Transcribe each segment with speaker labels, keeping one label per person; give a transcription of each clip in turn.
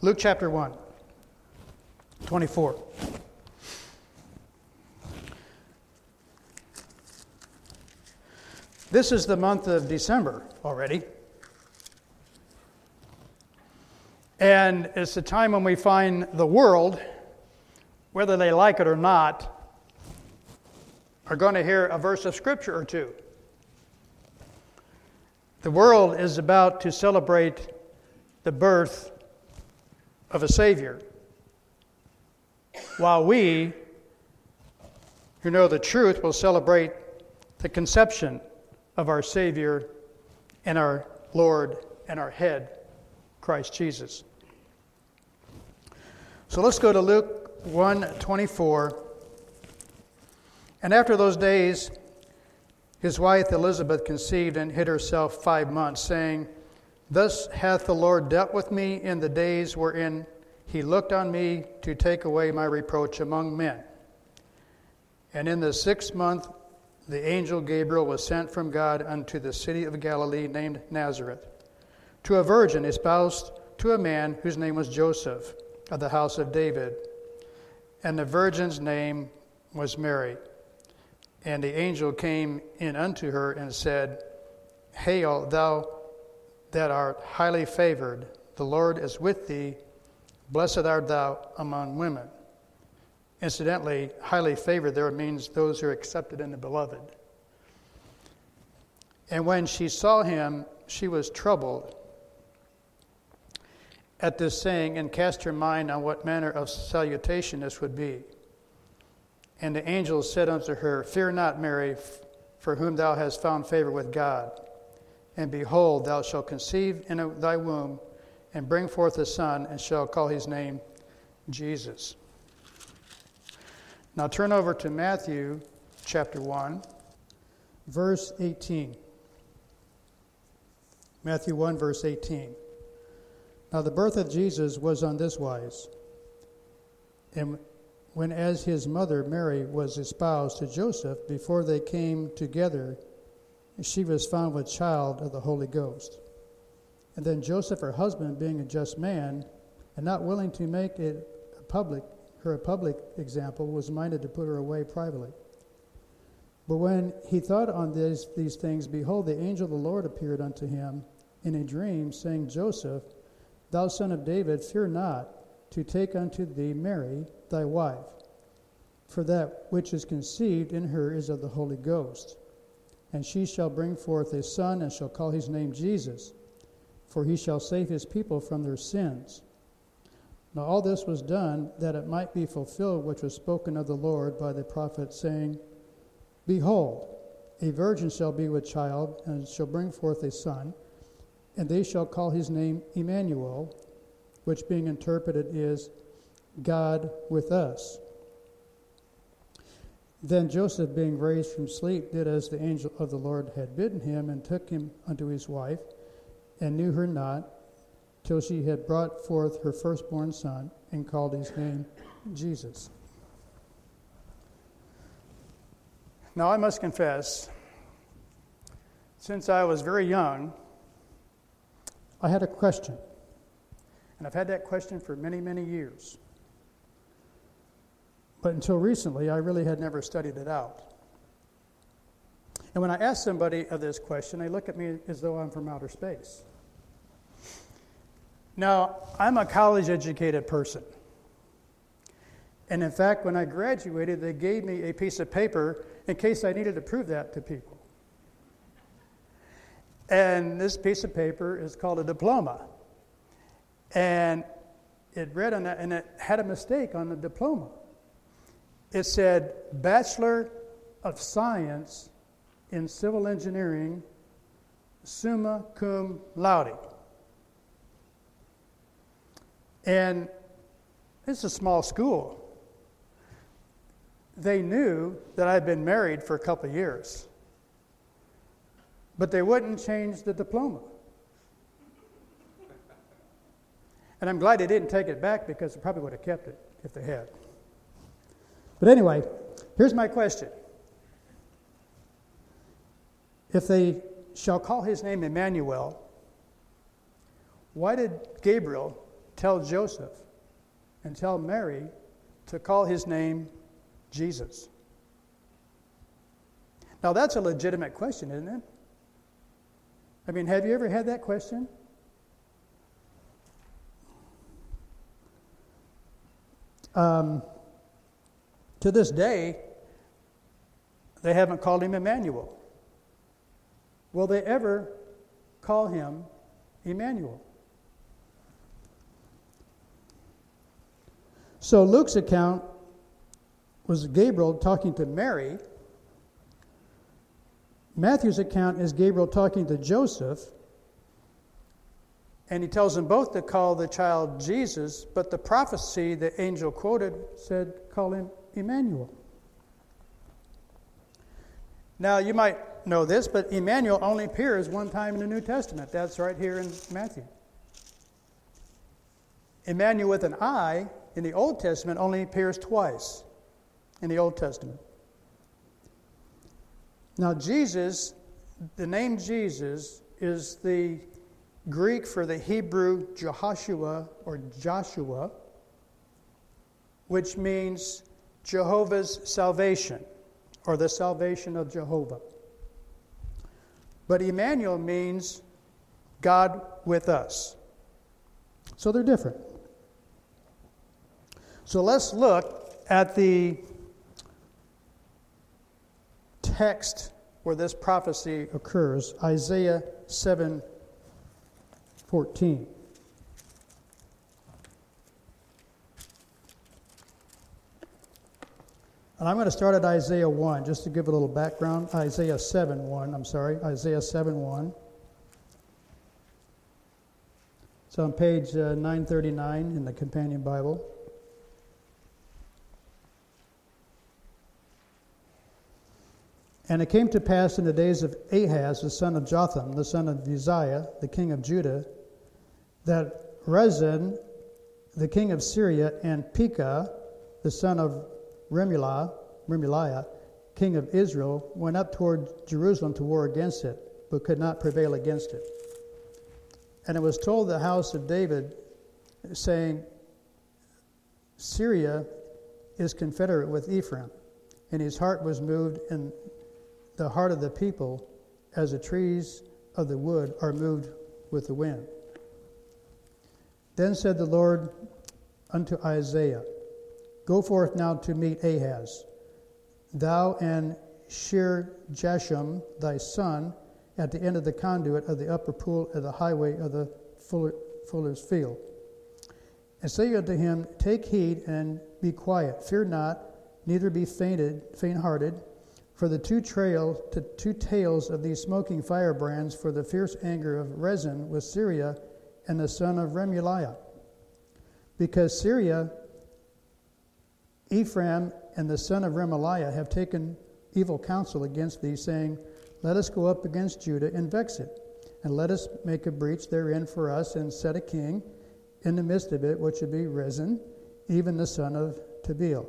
Speaker 1: Luke chapter 1, 24. This is the month of December already. And it's the time when we find the world, whether they like it or not, are going to hear a verse of Scripture or two. The world is about to celebrate the birth of a Savior, while we, who know the truth, will celebrate the conception of our Savior and our Lord and our head, Christ Jesus. So let's go to Luke 1:24. And after those days, his wife Elizabeth conceived and hid herself 5 months, saying, Thus hath the Lord dealt with me in the days wherein he looked on me to take away my reproach among men. And in the 6th month, the angel Gabriel was sent from God unto the city of Galilee named Nazareth, to a virgin espoused to a man whose name was Joseph, of the house of David. And the virgin's name was Mary. And the angel came in unto her and said, Hail, thou that art highly favored, the Lord is with thee, blessed art thou among women. Incidentally, highly favored there means those who are accepted in the beloved. And when she saw him, she was troubled at this saying, and cast her mind on what manner of salutation this would be. And the angel said unto her, Fear not, Mary, for whom thou hast found favor with God. And behold, thou shalt conceive in thy womb, and bring forth a son, and shall call his name Jesus. Now turn over to Matthew chapter 1, verse 18. Matthew 1, verse 18. Now the birth of Jesus was on this wise. And when as his mother Mary was espoused to Joseph, before they came together, she was found with child of the Holy Ghost. And then Joseph, her husband, being a just man, and not willing to make it her a public example, was minded to put her away privately. But when he thought on these things, behold, the angel of the Lord appeared unto him in a dream, saying, Joseph, thou son of David, fear not to take unto thee Mary, thy wife, for that which is conceived in her is of the Holy Ghost. And she shall bring forth a son, and shall call his name Jesus, for he shall save his people from their sins. Now all this was done, that it might be fulfilled which was spoken of the Lord by the prophet, saying, Behold, a virgin shall be with child, and shall bring forth a son, and they shall call his name Emmanuel, which being interpreted is, God with us. Then Joseph, being raised from sleep, did as the angel of the Lord had bidden him, and took him unto his wife, and knew her not, till she had brought forth her firstborn son, and called his name Jesus. Now I must confess, since I was very young, I had a question. And I've had that question for many, many years. But until recently, I really had never studied it out. And when I ask somebody of this question, they look at me as though I'm from outer space. Now, I'm a college-educated person. And in fact, when I graduated, they gave me a piece of paper in case I needed to prove that to people. And this piece of paper is called a diploma. And it read on that, and it had a mistake on the diploma. It said, Bachelor of Science in Civil Engineering, summa cum laude. And it's a small school. They knew that I'd been married for a couple of years, but they wouldn't change the diploma. And I'm glad they didn't take it back, because they probably would have kept it if they had. But anyway, here's my question. If they shall call his name Emmanuel, why did Gabriel tell Joseph and tell Mary to call his name Jesus? Now, that's a legitimate question, isn't it? I mean, have you ever had that question? To this day, they haven't called him Emmanuel. Will they ever call him Emmanuel? So Luke's account was Gabriel talking to Mary. Matthew's account is Gabriel talking to Joseph. And he tells them both to call the child Jesus, but the prophecy the angel quoted said, call him Emmanuel. Now, you might know this, but Emmanuel only appears one time in the New Testament. That's right here in Matthew. Emmanuel with an I in the Old Testament only appears twice in the Old Testament. Now, Jesus, the name Jesus is the Greek for the Hebrew Jehoshua or Joshua, which means Jehovah's salvation or the salvation of Jehovah. But Emmanuel means God with us. So they're different. So let's look at the text where this prophecy occurs, Isaiah 7:14. And I'm going to start at Isaiah 1, just to give a little background. Isaiah 7:1. It's on page 939 in the Companion Bible. And it came to pass in the days of Ahaz, the son of Jotham, the son of Uzziah, the king of Judah, that Rezin, the king of Syria, and Pekah, the son of Remaliah, king of Israel, went up toward Jerusalem to war against it, but could not prevail against it. And it was told the house of David, saying, Syria is confederate with Ephraim, and his heart was moved in the heart of the people, as the trees of the wood are moved with the wind. Then said the Lord unto Isaiah, Go forth now to meet Ahaz, thou and Shear-Jashub thy son, at the end of the conduit of the upper pool of the highway of the fuller's field. And say unto him, Take heed and be quiet, fear not, neither be faint-hearted, for the two tails of these smoking firebrands, for the fierce anger of Rezin with Syria and the son of Remaliah. Because Syria, Ephraim, and the son of Remaliah have taken evil counsel against thee, saying, Let us go up against Judah and vex it, and let us make a breach therein for us, and set a king in the midst of it, which should be Rezin, even the son of Tabeel.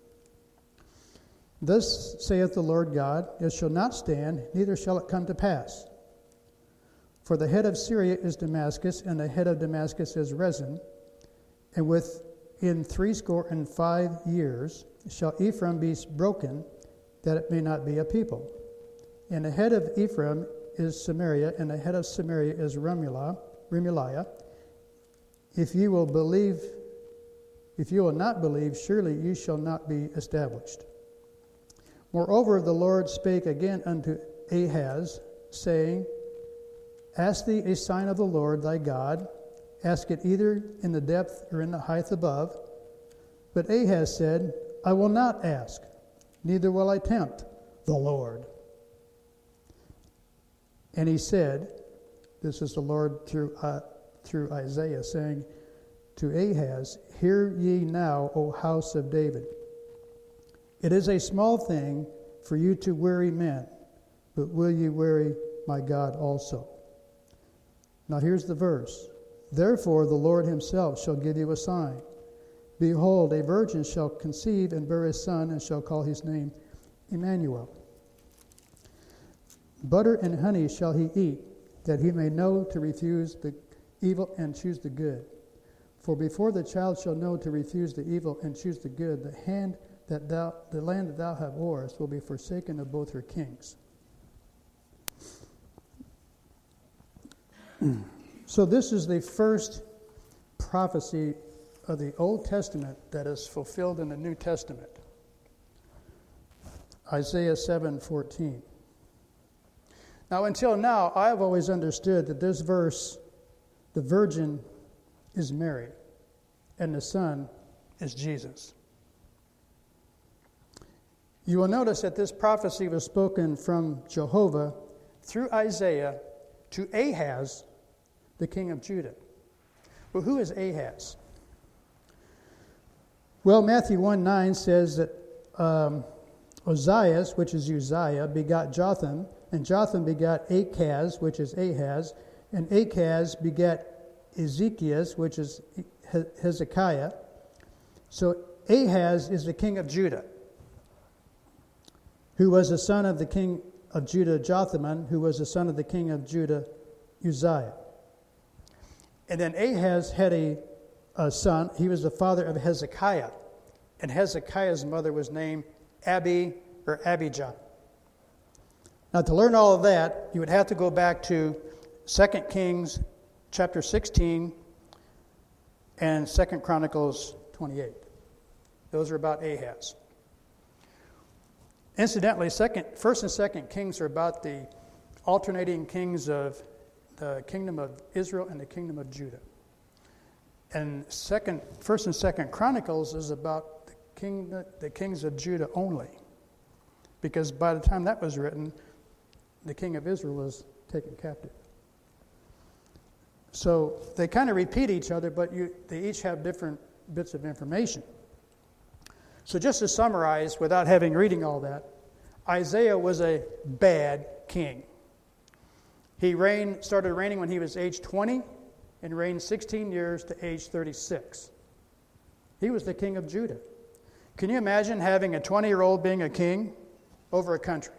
Speaker 1: Thus saith the Lord God, It shall not stand, neither shall it come to pass. For the head of Syria is Damascus, and the head of Damascus is Rezin, and within 65 years shall Ephraim be broken, that it may not be a people. And the head of Ephraim is Samaria, and the head of Samaria is Remaliah. If you will not believe, surely you shall not be established. Moreover, the Lord spake again unto Ahaz, saying, Ask thee a sign of the Lord thy God, ask it either in the depth or in the height above. But Ahaz said, I will not ask, neither will I tempt the Lord. And he said, this is the Lord through Isaiah, saying to Ahaz, Hear ye now, O house of David. It is a small thing for you to weary men, but will ye weary my God also? Now here's the verse. Therefore the Lord himself shall give you a sign. Behold, a virgin shall conceive and bear a son, and shall call his name Emmanuel. Butter and honey shall he eat, that he may know to refuse the evil and choose the good. For before the child shall know to refuse the evil and choose the good, the land that thou hast wars will be forsaken of both her kings. So this is the first prophecy of the Old Testament that is fulfilled in the New Testament. Isaiah 7:14. Now, until now, I've always understood that this verse, the virgin is Mary, and the Son is Jesus. You will notice that this prophecy was spoken from Jehovah through Isaiah to Ahaz, the king of Judah. Well, who is Ahaz? Well, Matthew 1:9 says that Ozias, which is Uzziah, begot Jotham, and Jotham begot Achaz, which is Ahaz, and Achaz begat Ezekias, which is Hezekiah. So Ahaz is the king of Judah, who was the son of the king of Judah, Jotham, who was the son of the king of Judah, Uzziah. And then Ahaz had a son. He was the father of Hezekiah, and Hezekiah's mother was named Abijah. Now, to learn all of that, you would have to go back to 2 Kings chapter 16 and 2 Chronicles 28. Those are about Ahaz. Incidentally, 1st and 2nd Kings are about the alternating kings of the kingdom of Israel and the kingdom of Judah. And 1st and 2nd Chronicles is about the kings of Judah only. Because by the time that was written, the king of Israel was taken captive. So they kind of repeat each other, but they each have different bits of information. So just to summarize, without reading all that, Isaiah was a bad king. He started reigning when he was age 20 and reigned 16 years to age 36. He was the king of Judah. Can you imagine having a 20-year-old being a king over a country?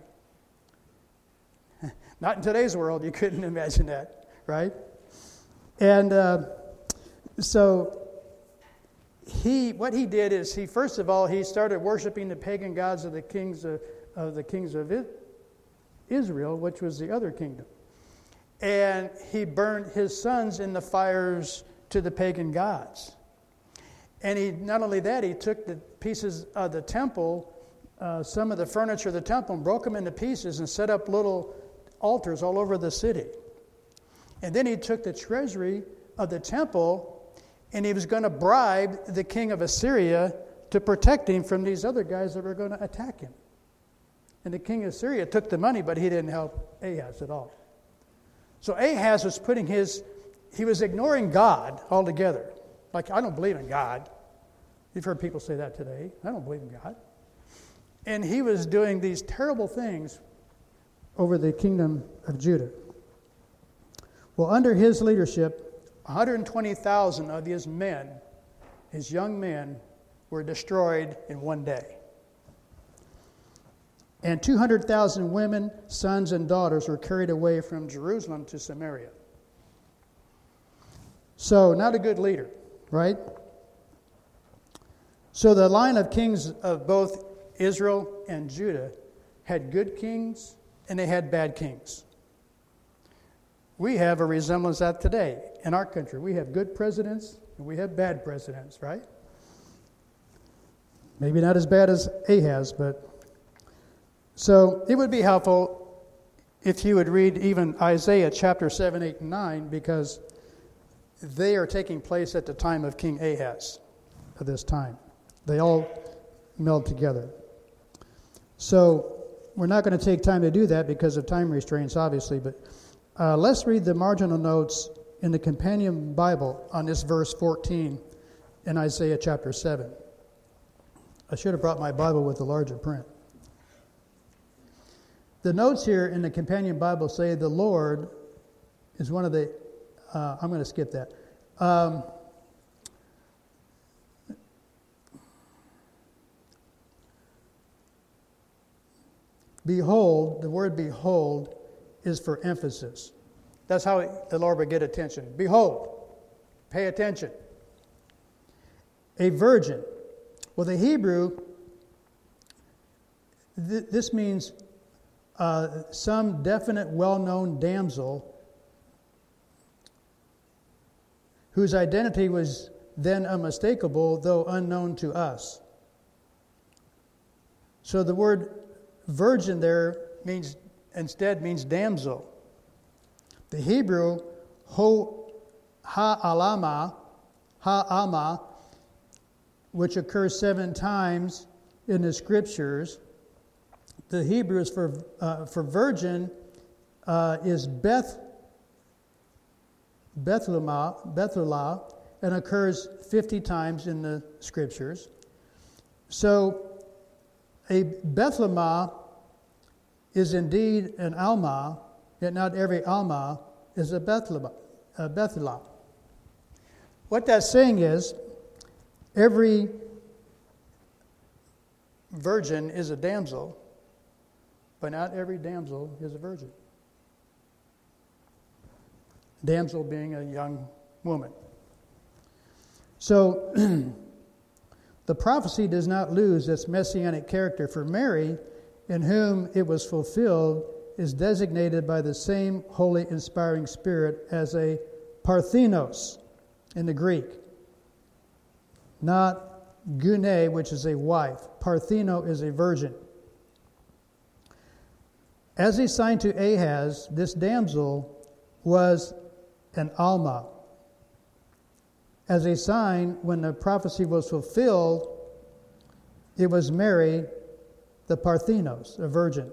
Speaker 1: Not in today's world, you couldn't imagine that, right? And so what he did is first of all, he started worshiping the pagan gods of the kings of Israel, which was the other kingdom. And he burned his sons in the fires to the pagan gods. And not only that, he took the pieces of the temple, some of the furniture of the temple, and broke them into pieces and set up little altars all over the city. And then he took the treasury of the temple, and he was going to bribe the king of Assyria to protect him from these other guys that were going to attack him. And the king of Syria took the money, but he didn't help Ahaz at all. So Ahaz was he was ignoring God altogether. Like, I don't believe in God. You've heard people say that today. I don't believe in God. And he was doing these terrible things over the kingdom of Judah. Well, under his leadership, 120,000 of his men, his young men, were destroyed in one day. And 200,000 women, sons, and daughters were carried away from Jerusalem to Samaria. So, not a good leader, right? So the line of kings of both Israel and Judah had good kings and they had bad kings. We have a resemblance of that today in our country. We have good presidents and we have bad presidents, right? Maybe not as bad as Ahaz, but... So it would be helpful if you would read even Isaiah chapter 7, 8, and 9, because they are taking place at the time of King Ahaz at this time. They all meld together. So we're not going to take time to do that because of time restraints, obviously, but let's read the marginal notes in the Companion Bible on this verse 14 in Isaiah chapter 7. I should have brought my Bible with the larger print. The notes here in the Companion Bible say the Lord is one of the... I'm going to skip that. Behold, the word behold is for emphasis. That's how the Lord would get attention. Behold, pay attention. a virgin. Well, the Hebrew, this means some definite, well-known damsel whose identity was then unmistakable, though unknown to us. So the word virgin there means damsel. The Hebrew ha'alama, which occurs 7 times in the scriptures. The Hebrew is for virgin is Bethulah, and occurs 50 times in the scriptures. So a Bethlehemah is indeed an Alma, yet not every Alma is a Bethulah. What that's saying is, every virgin is a damsel, but not every damsel is a virgin. Damsel being a young woman. So, the prophecy does not lose its messianic character, for Mary, in whom it was fulfilled, is designated by the same holy inspiring spirit as a parthenos in the Greek, not gune, which is a wife. Partheno is a virgin. As a sign to Ahaz, this damsel was an Alma. As a sign, when the prophecy was fulfilled, it was Mary, the Parthenos, a virgin.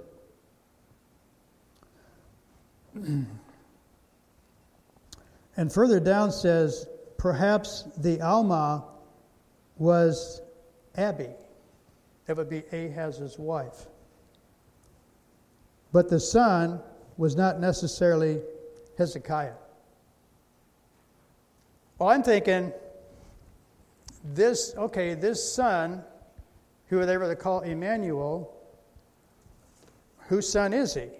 Speaker 1: And further down says, perhaps the Alma was Abi. That would be Ahaz's wife. But the son was not necessarily Hezekiah. Well, I'm thinking, this son, who they were to call Emmanuel, whose son is he?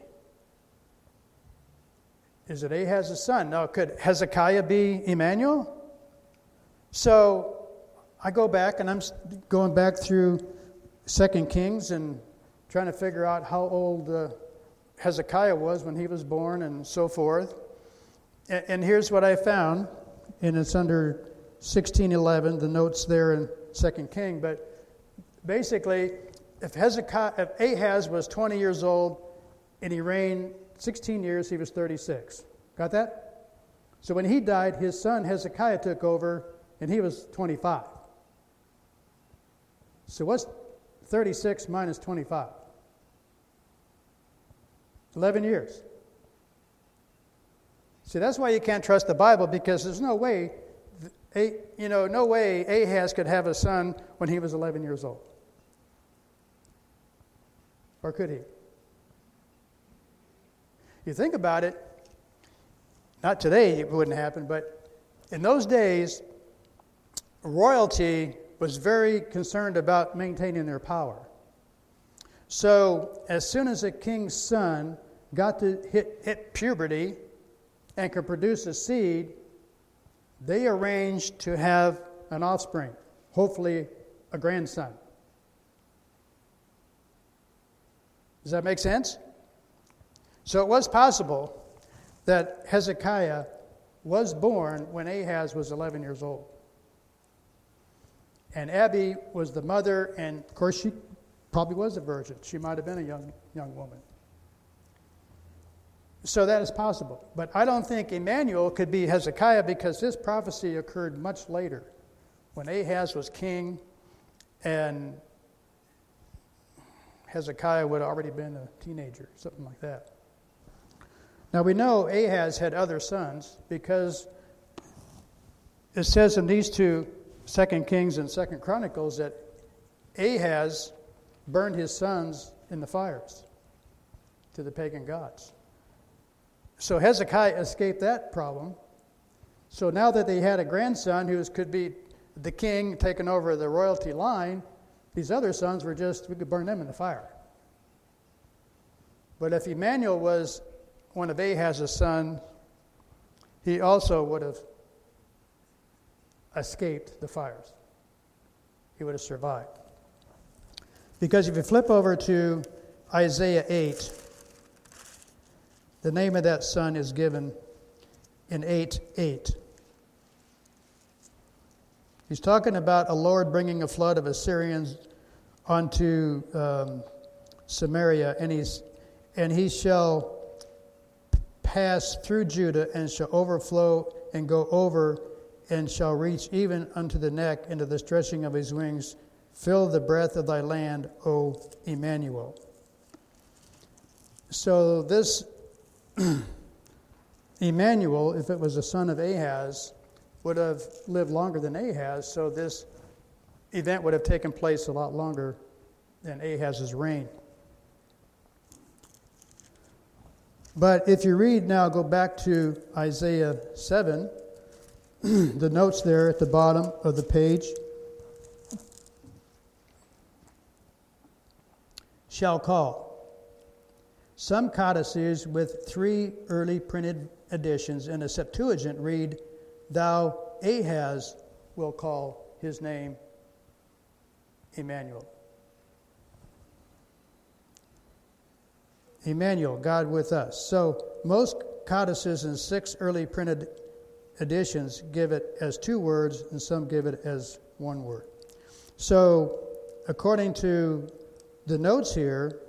Speaker 1: Is it Ahaz's son? No, could Hezekiah be Emmanuel? So I go back, and I'm going back through 2 Kings and trying to figure out how old Hezekiah was when he was born and so forth. And here's what I found. And it's under 1611, the notes there in 2 King. But basically, if Ahaz was 20 years old and he reigned 16 years, he was 36. Got that? So when he died, his son Hezekiah took over, and he was 25. So what's 36 minus 25? 11 years. See, that's why you can't trust the Bible, because there's no way, Ahaz could have a son when he was 11 years old. Or could he? You think about it, not today it wouldn't happen, but in those days, royalty was very concerned about maintaining their power. So as soon as a king's son got to hit puberty and could produce a seed, they arranged to have an offspring, hopefully a grandson. Does that make sense? So it was possible that Hezekiah was born when Ahaz was 11 years old. And Abi was the mother, and of course she probably was a virgin. She might have been a young woman. So that is possible. But I don't think Emmanuel could be Hezekiah, because his prophecy occurred much later, when Ahaz was king and Hezekiah would have already been a teenager, something like that. Now we know Ahaz had other sons, because it says in these two, 2 Kings and 2 Chronicles, that Ahaz burned his sons in the fires to the pagan gods. So Hezekiah escaped that problem. So now that they had a grandson who could be the king taking over the royalty line, these other sons we could burn them in the fire. But if Emmanuel was one of Ahaz's sons, he also would have escaped the fires. he would have survived. Because if you flip over to Isaiah 8, the name of that son is given in 8:8. He's talking about a Lord bringing a flood of Assyrians onto Samaria, and he shall pass through Judah and shall overflow and go over and shall reach even unto the neck into the stretching of his wings. Fill the breadth of thy land, O Emmanuel. So this Emmanuel, if it was a son of Ahaz, would have lived longer than Ahaz, so this event would have taken place a lot longer than Ahaz's reign. But if you read now, go back to Isaiah 7, the notes there at the bottom of the page. Shall call. Some codices with 3 early printed editions in the Septuagint read, Thou Ahaz will call his name Emmanuel. Emmanuel, God with us. So most codices in 6 early printed editions give it as 2 words, and some give it as 1 word. So according to the notes here,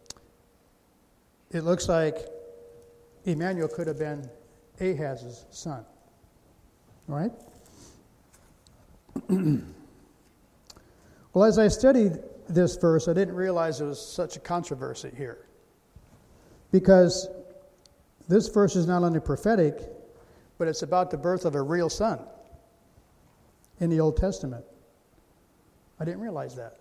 Speaker 1: it looks like Emmanuel could have been Ahaz's son. Right? Well, as I studied this verse, I didn't realize there was such a controversy here. Because this verse is not only prophetic, but it's about the birth of a real son in the Old Testament. I didn't realize that.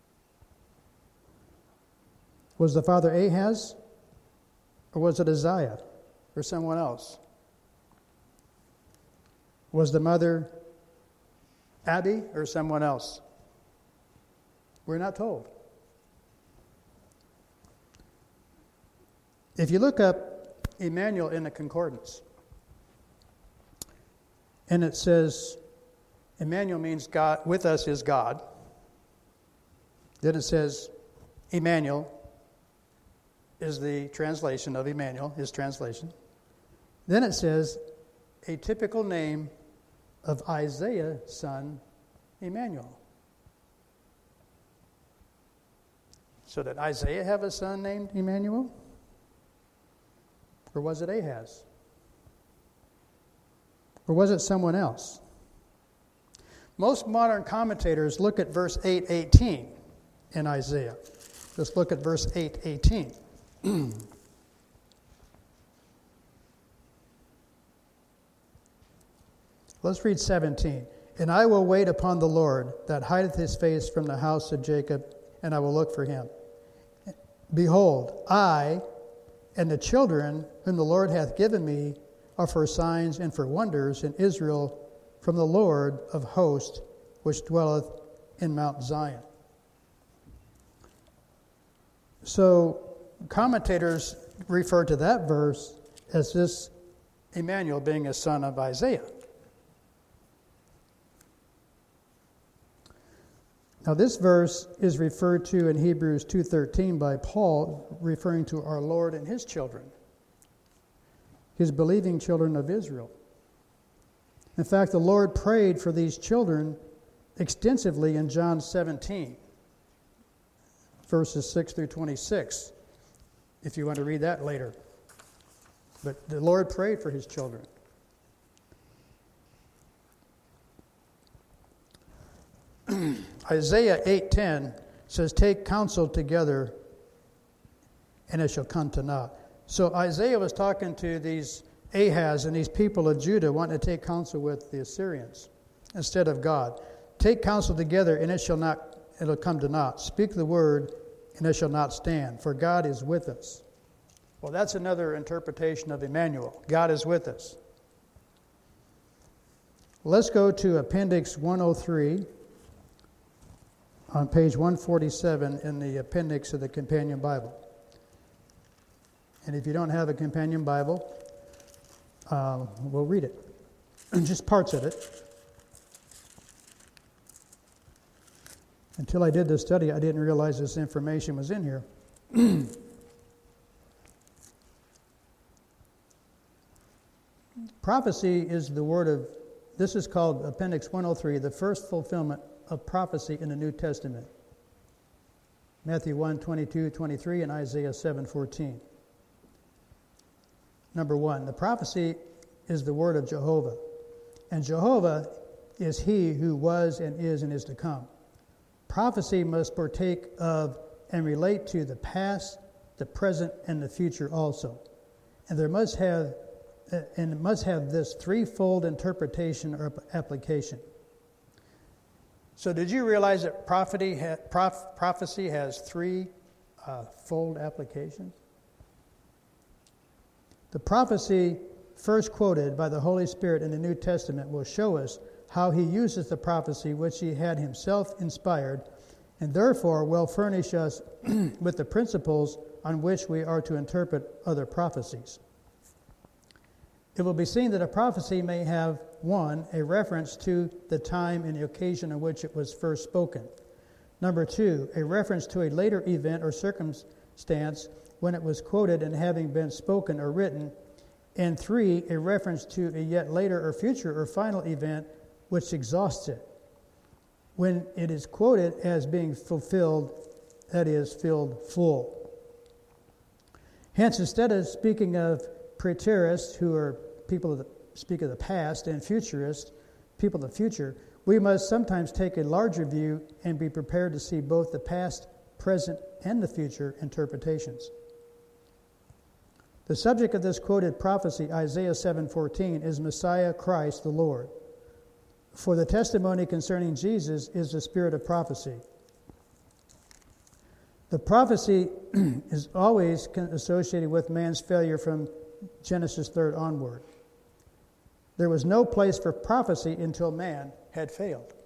Speaker 1: Was the father Ahaz? Or was it Uzziah? Or someone else? Was the mother Abi or someone else? We're not told. If you look up Emmanuel in the concordance, and it says, Emmanuel means God, with us is God. Then it says, Emmanuel is the translation of Emmanuel, his translation. Then it says, a typical name of Isaiah's son, Emmanuel. So did Isaiah have a son named Emmanuel? Or was it Ahaz? Or was it someone else? Most modern commentators look at verse 8:18 in Isaiah. Let's look at verse 8:18. Let's read 17. And I will wait upon the Lord that hideth his face from the house of Jacob, and I will look for him. Behold, I and the children whom the Lord hath given me are for signs and for wonders in Israel from the Lord of hosts, which dwelleth in Mount Zion. So commentators refer to that verse as this Emmanuel being a son of Isaiah. Now this verse is referred to in Hebrews 2:13 by Paul, referring to our Lord and his children, his believing children of Israel. In fact, the Lord prayed for these children extensively in John 17, verses 6 through 26, if you want to read that later. But the Lord prayed for his children. Isaiah 8:10 says, take counsel together, and it shall come to naught. So Isaiah was talking to these Ahaz and these people of Judah wanting to take counsel with the Assyrians instead of God. Take counsel together, and it'll come to naught. Speak the word, and it shall not stand, for God is with us. Well, that's another interpretation of Emmanuel. God is with us. Let's go to Appendix 103 on page 147 in the appendix of the Companion Bible. And if you don't have a Companion Bible, we'll read it. Just parts of it. Until I did this study, I didn't realize this information was in here. Prophecy is the word of, this is called Appendix 103, the first fulfillment of prophecy in the New Testament. Matthew 1, 22, 23, and Isaiah 7, 14. Number one, the prophecy is the word of Jehovah. And Jehovah is he who was and is to come. Prophecy must partake of and relate to the past, the present, and the future also. And it must have this threefold interpretation or application. So did you realize that prophecy has three-fold applications? The prophecy first quoted by the Holy Spirit in the New Testament will show us how he uses the prophecy which he had himself inspired, and therefore will furnish us with the principles on which we are to interpret other prophecies. It will be seen that a prophecy may have, one, a reference to the time and the occasion on which it was first spoken. Number two, a reference to a later event or circumstance when it was quoted and having been spoken or written. And three, a reference to a yet later or future or final event which exhausts it. When it is quoted as being fulfilled, that is, filled full. Hence, instead of speaking of preterists, who are people that speak of the past, and futurists, people of the future, we must sometimes take a larger view and be prepared to see both the past, present, and the future interpretations. The subject of this quoted prophecy, Isaiah 7:14, is Messiah Christ the Lord. For the testimony concerning Jesus is the spirit of prophecy. The prophecy is always associated with man's failure from Genesis 3 onward. There was no place for prophecy until man had failed,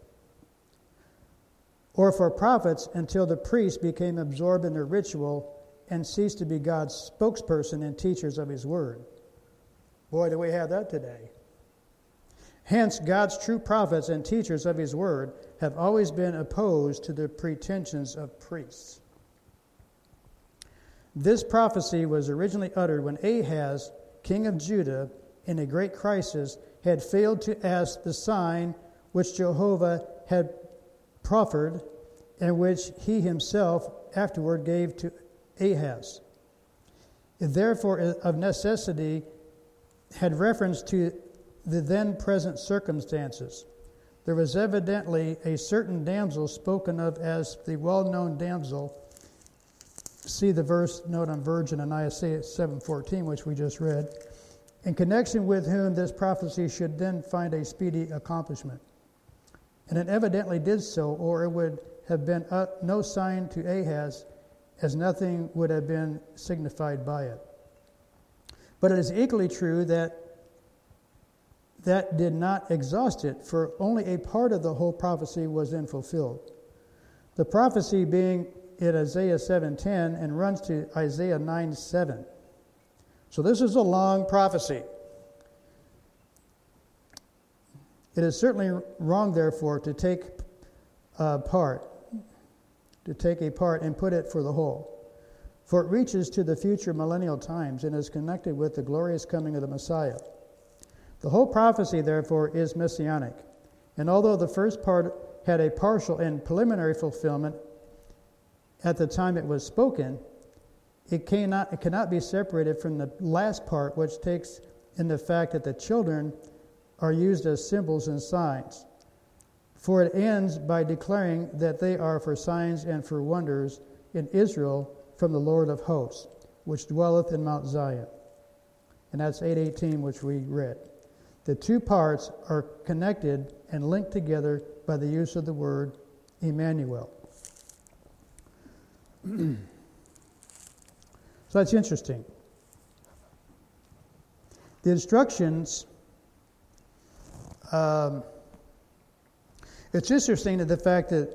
Speaker 1: or for prophets until the priests became absorbed in their ritual and ceased to be God's spokesperson and teachers of his word. Boy, do we have that today. Hence, God's true prophets and teachers of his word have always been opposed to the pretensions of priests. This prophecy was originally uttered when Ahaz, king of Judah, in a great crisis, had failed to ask the sign which Jehovah had proffered and which he himself afterward gave to Ahaz. It therefore, of necessity, had reference to the then present circumstances. There was evidently a certain damsel spoken of as the well-known damsel. See the verse note on virgin in Isaiah 7:14, which we just read, in connection with whom this prophecy should then find a speedy accomplishment. And it evidently did so, or it would have been no sign to Ahaz, as nothing would have been signified by it. But it is equally true that did not exhaust it, for only a part of the whole prophecy was then fulfilled. The prophecy being in Isaiah 7:10 and runs to Isaiah 9:7. So this is a long prophecy. It is certainly wrong, therefore, to take a part and put it for the whole. For it reaches to the future millennial times and is connected with the glorious coming of the Messiah. The whole prophecy, therefore, is messianic. And although the first part had a partial and preliminary fulfillment at the time it was spoken, it cannot be separated from the last part, which takes in the fact that the children are used as symbols and signs. For it ends by declaring that they are for signs and for wonders in Israel from the Lord of hosts, which dwelleth in Mount Zion. And that's 8:18, which we read. The two parts are connected and linked together by the use of the word Emmanuel. So that's interesting. The instructions, it's interesting that the fact that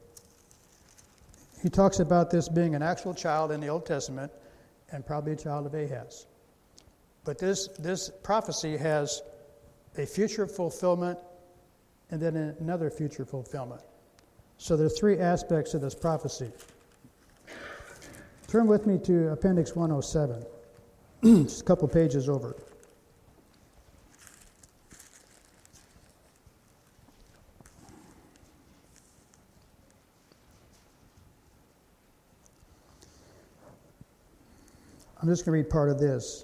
Speaker 1: he talks about this being an actual child in the Old Testament and probably a child of Ahaz. But this prophecy has a future fulfillment and then another future fulfillment. So there are three aspects of this prophecy. Turn with me to Appendix 107, just a couple pages over. I'm just going to read part of this.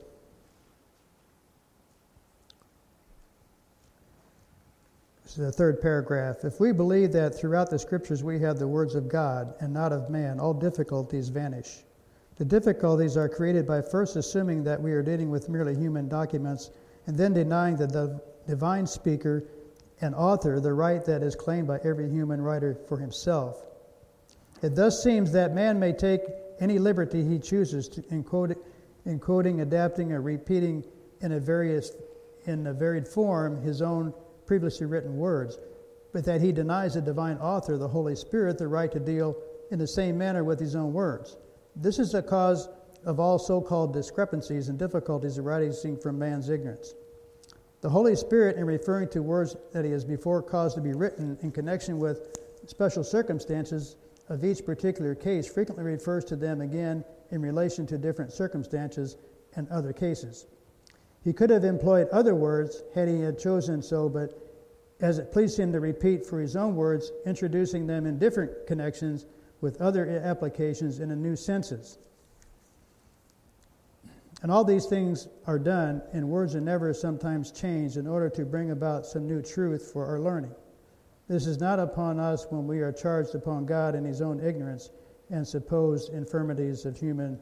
Speaker 1: This is the third paragraph. If we believe that throughout the Scriptures we have the words of God and not of man, all difficulties vanish. The difficulties are created by first assuming that we are dealing with merely human documents and then denying the divine speaker and author the right that is claimed by every human writer for himself. It thus seems that man may take any liberty he chooses to encoding, adapting, or repeating in a varied form his own previously written words, but that he denies the divine author, the Holy Spirit, the right to deal in the same manner with his own words. This is the cause of all so-called discrepancies and difficulties arising from man's ignorance. The Holy Spirit, in referring to words that he has before caused to be written in connection with special circumstances of each particular case, frequently refers to them again in relation to different circumstances and other cases. He could have employed other words had he had chosen so, but as it pleased him to repeat for his own words, introducing them in different connections with other applications and in new senses. And all these things are done, and words are never sometimes changed in order to bring about some new truth for our learning. This is not upon us when we are charged upon God in his own ignorance and supposed infirmities of human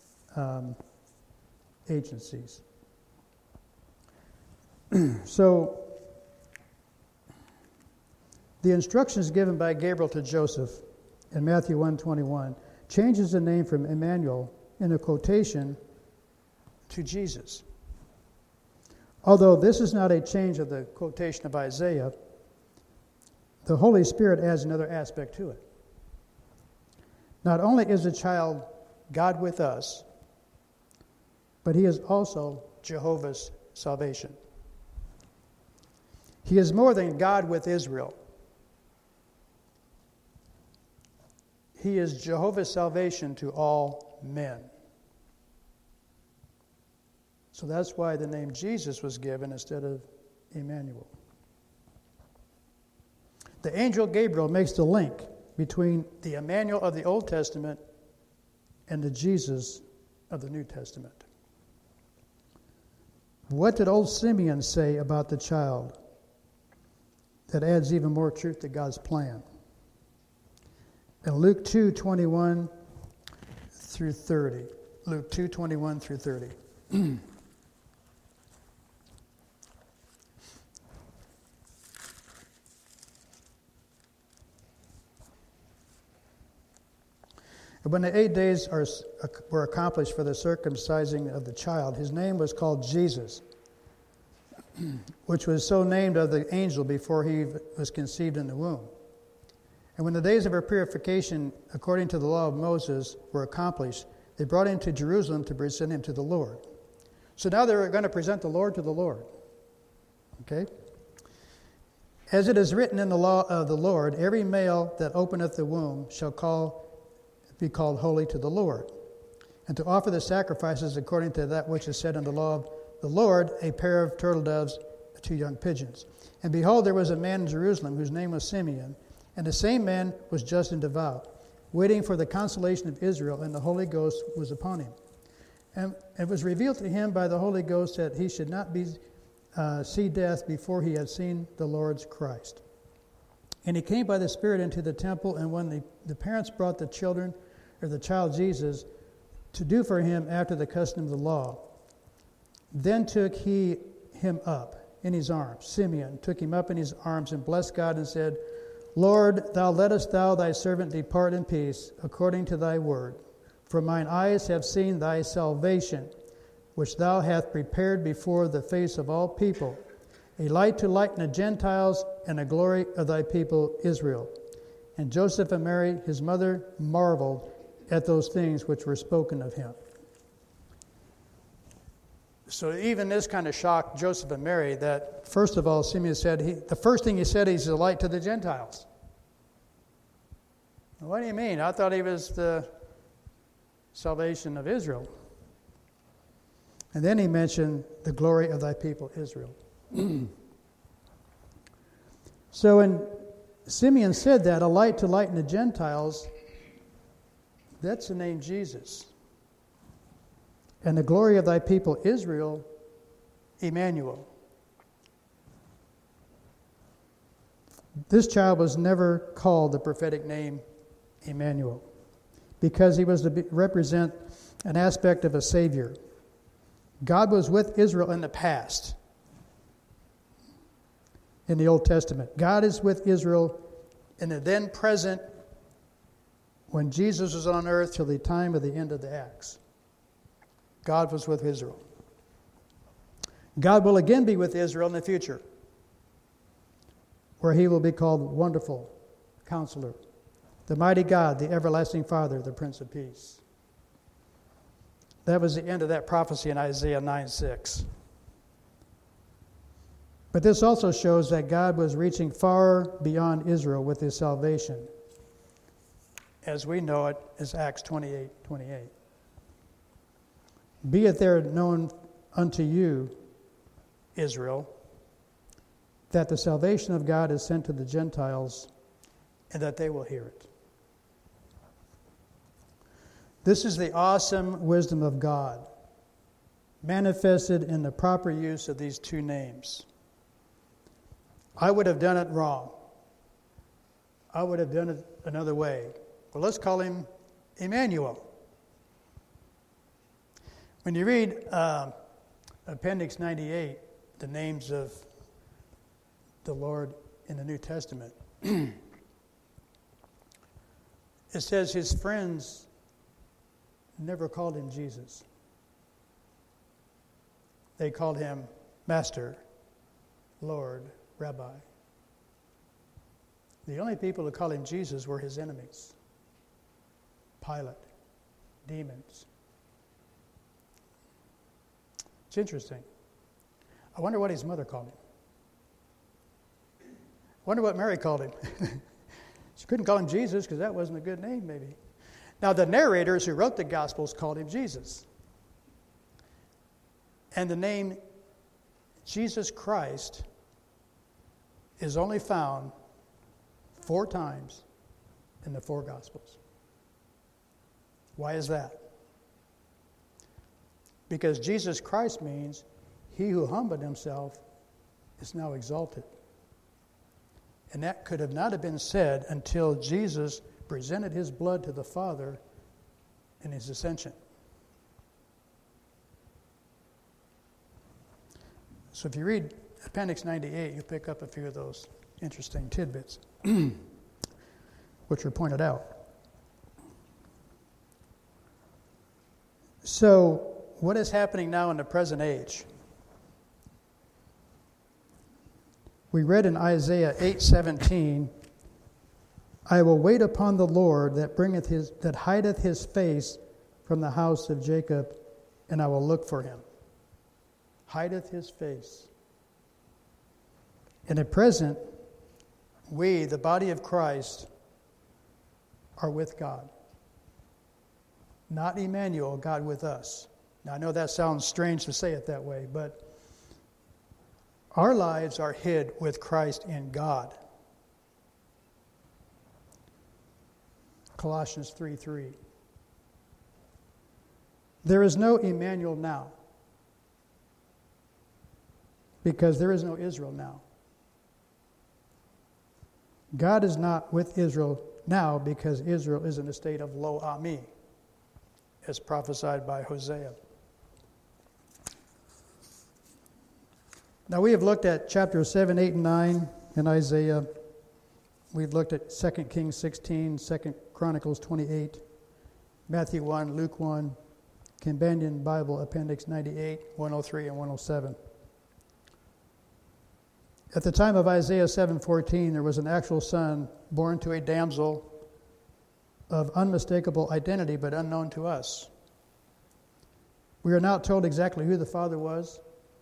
Speaker 1: agencies. So, the instructions given by Gabriel to Joseph in Matthew 1:21 changes the name from Emmanuel in a quotation to Jesus. Although this is not a change of the quotation of Isaiah, the Holy Spirit adds another aspect to it. Not only is the child God with us, but he is also Jehovah's salvation. He is more than God with Israel. He is Jehovah's salvation to all men. So that's why the name Jesus was given instead of Emmanuel. The angel Gabriel makes the link between the Emmanuel of the Old Testament and the Jesus of the New Testament. What did old Simeon say about the child that adds even more truth to God's plan? In Luke 2:21 through 30. Luke 2:21 through 30. And when the 8 days were accomplished for the circumcising of the child, his name was called Jesus, which was so named of the angel before he was conceived in the womb. And when the days of her purification, according to the law of Moses, were accomplished, they brought him to Jerusalem to present him to the Lord. So now they're going to present the Lord to the Lord. Okay? As it is written in the law of the Lord, every male that openeth the womb shall be called holy to the Lord, and to offer the sacrifices according to that which is said in the law of the Lord, a pair of turtle doves, 2 young pigeons. And behold, there was a man in Jerusalem whose name was Simeon, and the same man was just and devout, waiting for the consolation of Israel, and the Holy Ghost was upon him. And it was revealed to him by the Holy Ghost that he should not see death before he had seen the Lord's Christ. And he came by the Spirit into the temple, and when the parents brought the child Jesus, to do for him after the custom of the law, then took he him up in his arms. Simeon took him up in his arms and blessed God and said, Lord, thou lettest thy servant depart in peace, according to thy word. For mine eyes have seen thy salvation, which thou hast prepared before the face of all people, a light to lighten the Gentiles and the glory of thy people Israel. And Joseph and Mary, his mother, marveled at those things which were spoken of him. So even this kind of shocked Joseph and Mary that, first of all, Simeon said, the first thing he said, he's a light to the Gentiles. What do you mean? I thought he was the salvation of Israel. And then he mentioned the glory of thy people Israel. So when Simeon said that, a light to lighten the Gentiles, that's the name Jesus. And the glory of thy people Israel, Emmanuel. This child was never called the prophetic name Emmanuel because he was to represent an aspect of a Savior. God was with Israel in the past, in the Old Testament. God is with Israel in the then present when Jesus was on earth till the time of the end of the Acts. God was with Israel. God will again be with Israel in the future, where he will be called Wonderful Counselor, the Mighty God, the Everlasting Father, the Prince of Peace. That was the end of that prophecy in Isaiah 9:6. But this also shows that God was reaching far beyond Israel with his salvation, as we know it as Acts 28:28. Be it there known unto you, Israel, that the salvation of God is sent to the Gentiles, and that they will hear it. This is the awesome wisdom of God, manifested in the proper use of these two names. I would have done it wrong. I would have done it another way. Well, let's call him Emmanuel. When you read Appendix 98, the names of the Lord in the New Testament, it says his friends never called him Jesus. They called him Master, Lord, Rabbi. The only people who called him Jesus were his enemies. Pilate, demons. It's interesting. I wonder what his mother called him. I wonder what Mary called him. She couldn't call him Jesus because that wasn't a good name, maybe. Now, the narrators who wrote the Gospels called him Jesus. And the name Jesus Christ is only found 4 times in the 4 Gospels. Why is that? Because Jesus Christ means he who humbled himself is now exalted. And that could have not have been said until Jesus presented his blood to the Father in his ascension. So if you read Appendix 98, you pick up a few of those interesting tidbits which are pointed out. So what is happening now in the present age? We read in Isaiah 8:17, I will wait upon the Lord that hideth his face from the house of Jacob, and I will look for him. Hideth his face. In the present, we, the body of Christ, are with God. Not Emmanuel, God with us. Now, I know that sounds strange to say it that way, but our lives are hid with Christ in God. Colossians 3:3. There is no Emmanuel now, because there is no Israel now. God is not with Israel now because Israel is in a state of Lo Ami, as prophesied by Hosea. Now we have looked at chapters 7, 8, and 9 in Isaiah. We've looked at 2 Kings 16, 2 Chronicles 28, Matthew 1, Luke 1, Companion Bible Appendix 98, 103, and 107. At the time of Isaiah 7:14, there was an actual son born to a damsel of unmistakable identity but unknown to us. We are not told exactly who the father was,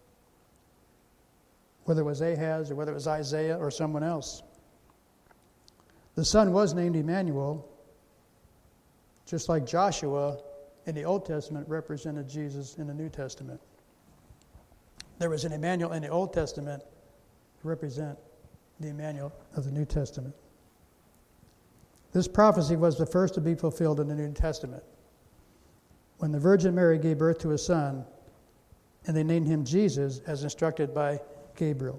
Speaker 1: whether it was Ahaz or whether it was Isaiah or someone else. The son was named Emmanuel, just like Joshua in the Old Testament represented Jesus in the New Testament. There was an Emmanuel in the Old Testament to represent the Emmanuel of the New Testament. This prophecy was the first to be fulfilled in the New Testament, when the Virgin Mary gave birth to a son, and they named him Jesus as instructed by Gabriel.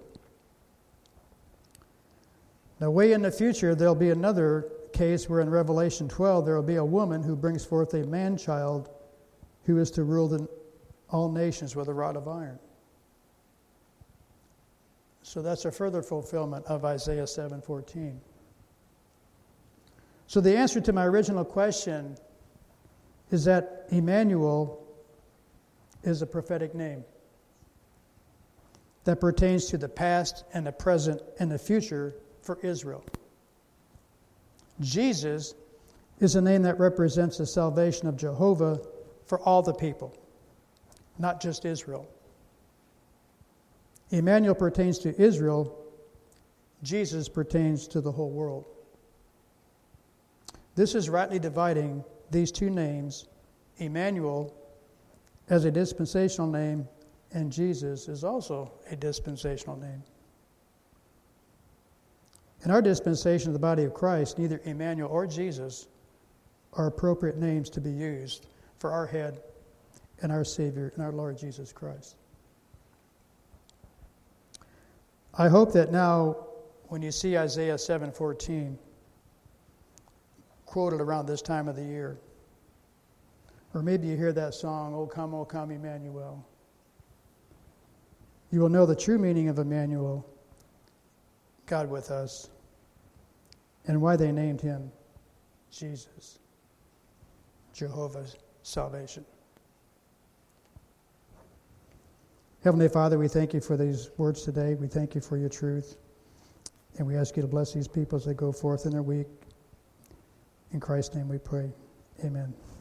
Speaker 1: Now, way in the future, there'll be another case where in Revelation 12, there will be a woman who brings forth a man-child who is to rule all nations with a rod of iron. So that's a further fulfillment of Isaiah 7:14. So the answer to my original question is that Emmanuel is a prophetic name that pertains to the past and the present and the future for Israel. Jesus is a name that represents the salvation of Jehovah for all the people, not just Israel. Emmanuel pertains to Israel. Jesus pertains to the whole world. This is rightly dividing these two names, Emmanuel as a dispensational name, and Jesus is also a dispensational name. In our dispensation of the body of Christ, neither Emmanuel or Jesus are appropriate names to be used for our head and our Savior and our Lord Jesus Christ. I hope that now, when you see Isaiah 7:14 quoted around this time of the year, or maybe you hear that song, O come, Emmanuel, you will know the true meaning of Emmanuel, God with us, and why they named him Jesus, Jehovah's salvation. Heavenly Father, we thank you for these words today. We thank you for your truth. And we ask you to bless these people as they go forth in their week. In Christ's name we pray. Amen.